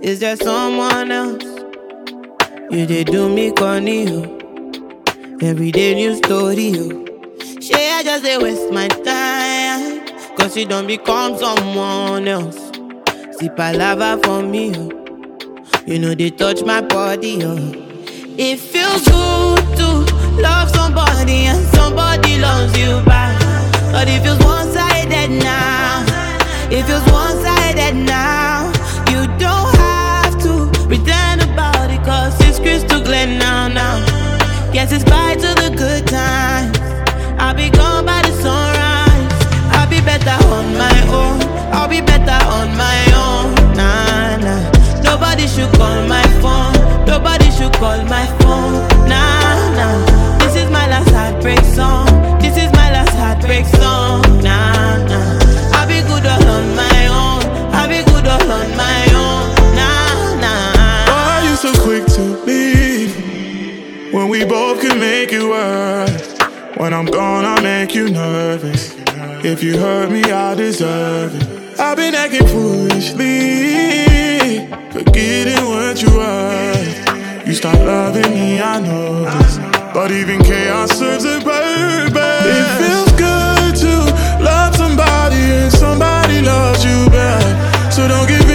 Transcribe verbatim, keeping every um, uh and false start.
Is there someone else? You did do me corny, yo. Every day new story, yo. Shey, I just dey waste my time, cause you don't become someone else. See palava for me, yo. You know they touch my body, yo. It feels good to love somebody and somebody loves you back. But it feels one-sided now. It feels one-sided now. You don't have to pretend about it, cause it's crystal clear now, now. Yes, it's bye to the good times. I'll be gone by the sunrise. I'll be better on my own. I'll be better on my own. Nah, nah. Nobody should call my phone. Nobody should call my phone. Nah, nah. This is my last heartbreak song. This is my last heartbreak song. Nah, nah. I'll be good all on my own. I'll be good all on my own. Nah, nah. Why are you so quick to leave when we both can make it work? When I'm gone, I make you nervous. If you hurt me, I deserve it. I've been acting foolishly, forgetting what you were. You stopped loving me, I know this, but even chaos serves a purpose. It feels good to love somebody and somebody loves you back. So don't give